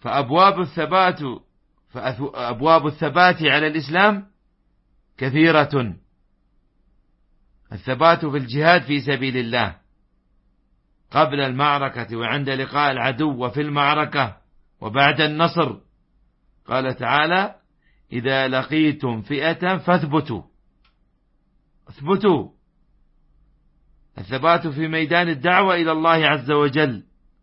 فأبواب الثبات على الإسلام كثيرة. الثبات في الجهاد في سبيل الله قبل المعركة وعند لقاء العدو وفي المعركة وبعد النصر. قال تعالى: إذا لقيتم فئة فاثبتوا. اثبتوا. الثبات في ميدان الدعوة إلى الله عز وجل.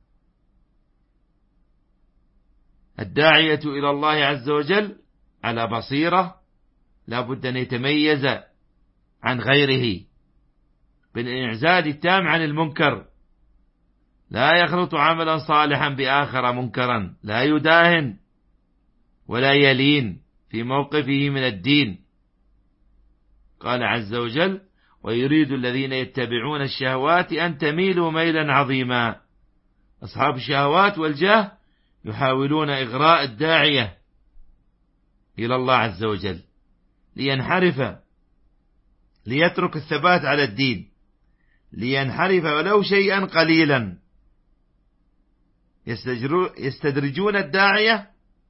الداعية إلى الله عز وجل على بصيرة، لا بد أن يتميز عن غيره بالإعزال التام عن المنكر، لا يخلط عملا صالحا بآخر منكرا، لا يداهن ولا يلين في موقفه من الدين. قال عز وجل: ويريد الذين يتبعون الشهوات أن تميلوا ميلا عظيما. أصحاب الشهوات والجاه يحاولون إغراء الداعية إلى الله عز وجل لينحرف، ليترك الثبات على الدين، لينحرف ولو شيئا قليلا. يستدرجون الداعية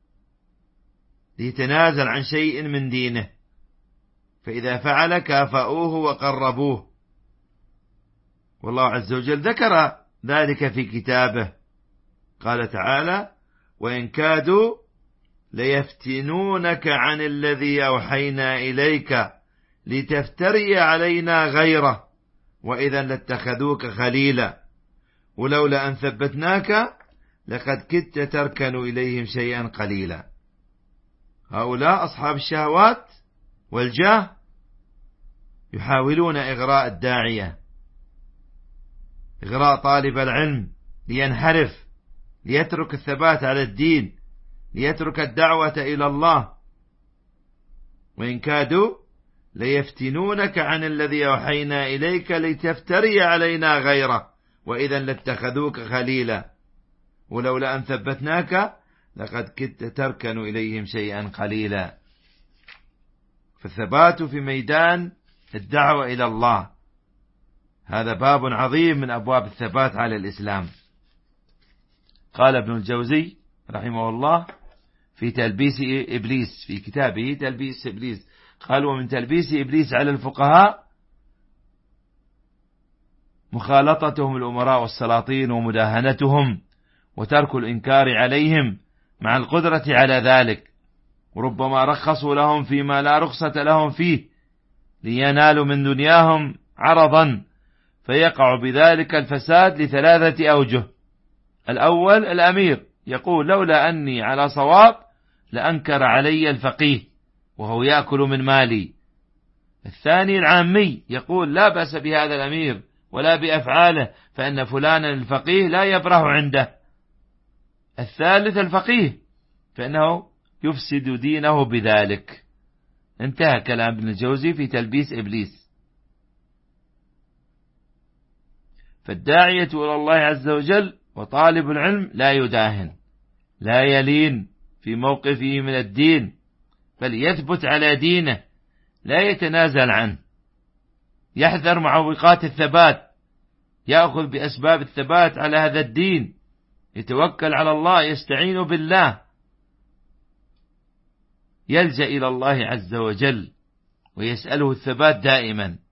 ليتنازل عن شيء من دينه، فإذا فعل كافأوه وقربوه. والله عز وجل ذكر ذلك في كتابه. قال تعالى: وإن كادوا ليفتنونك عن الذي أوحينا إليك لتفتري علينا غيره وإذا لاتخذوك خليلا ولولا أن ثبتناك لقد كدت تركن إليهم شيئا قليلا. هؤلاء أصحاب الشهوات والجاه يحاولون إغراء الداعية، إغراء طالب العلم لينحرف، ليترك الثبات على الدين، ليترك الدعوة إلى الله. وإن كادوا ليفتنونك عن الذي أوحينا إليك لتفتري علينا غيره وإذا لاتخذوك خليلا ولولا أن ثبتناك لقد كدت تركن إليهم شيئا قليلا. فالثبات في ميدان الدعوة إلى الله هذا باب عظيم من أبواب الثبات على الإسلام. قال ابن الجوزي رحمه الله في تلبيس إبليس، في كتابه تلبيس إبليس، قال: ومن تلبيس إبليس على الفقهاء مخالطتهم الأمراء والسلاطين ومداهنتهم وترك الإنكار عليهم مع القدرة على ذلك، وربما رخصوا لهم فيما لا رخصة لهم فيه لينالوا من دنياهم عرضا، فيقع بذلك الفساد لثلاثة أوجه. الأول: الأمير يقول: لولا أني على صواب لأنكر علي الفقيه وهو يأكل من مالي. الثاني: العامي يقول: لا بأس بهذا الأمير ولا بأفعاله فإن فلانا الفقيه لا يبره عنده. الثالث: الفقيه فإنه يفسد دينه بذلك. انتهى كلام ابن الجوزي في تلبيس إبليس. فالداعية إلى الله عز وجل وطالب العلم لا يداهن، لا يلين في موقفه من الدين، بل يثبت على دينه، لا يتنازل عنه، يحذر معوقات الثبات، يأخذ بأسباب الثبات على هذا الدين، يتوكل على الله، يستعين بالله، يلجأ إلى الله عز وجل ويسأله الثبات دائما.